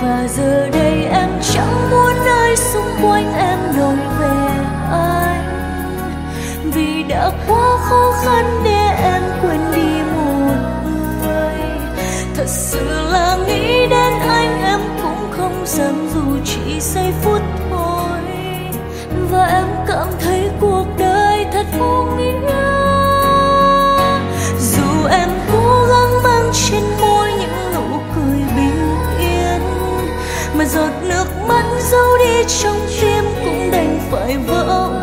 và giờ đây em chẳng muốn ai xung quanh em nói về anh, vì đã quá khó khăn để em quên đi một người. Thật sự là nghĩ đến anh em cũng không dám dù chỉ giây phút thôi, và em cảm thấy cuộc đời thật vô nghĩa. Dù em cố gắng mang trên môi những nụ cười bình yên, mà giọt nước mắt giấu đi trong tim cũng đành phải vỡ